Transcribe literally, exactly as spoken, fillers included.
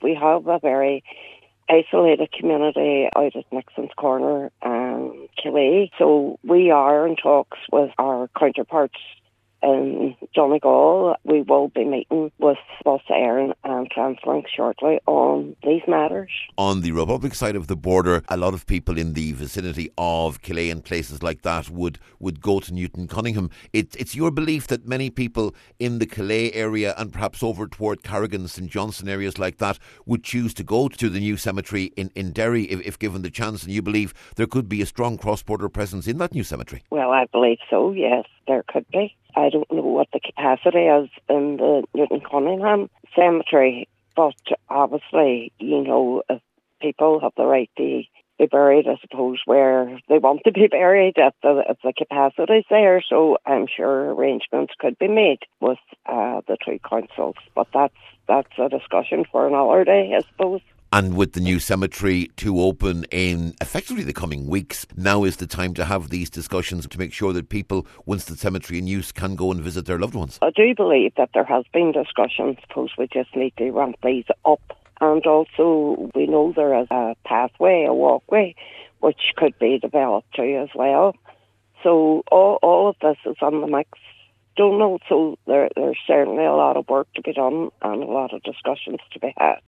we have a very isolated community out at Nixon's Corner and Killee. So we are in talks with our counterparts in Donegal. We will be meeting with Bus Éireann and TransLink shortly on these matters. On the Republic side of the border, a lot of people in the vicinity of Killee and places like that would, would go to Newton Cunningham. It, it's your belief that many people in the Killee area and perhaps over toward Carrigan, St Johnstone, areas like that would choose to go to the new cemetery in, in Derry if, if given the chance, and you believe there could be a strong cross-border presence in that new cemetery? Well, I believe so, yes, there could be. I don't know what the capacity is in the Newton Cunningham cemetery, but obviously, you know, if people have the right to be buried, I suppose, where they want to be buried, if the, if the capacity's there. So I'm sure arrangements could be made with uh, the two councils, but that's that's a discussion for another day, I suppose. And with the new cemetery to open in effectively the coming weeks, now is the time to have these discussions to make sure that people, once the cemetery in use, can go and visit their loved ones. I do believe that there has been discussions. I suppose we just need to ramp these up. And also, we know there is a pathway, a walkway, which could be developed too as well. So all, all of this is on the mix. Don't know, so there, there's certainly a lot of work to be done and a lot of discussions to be had.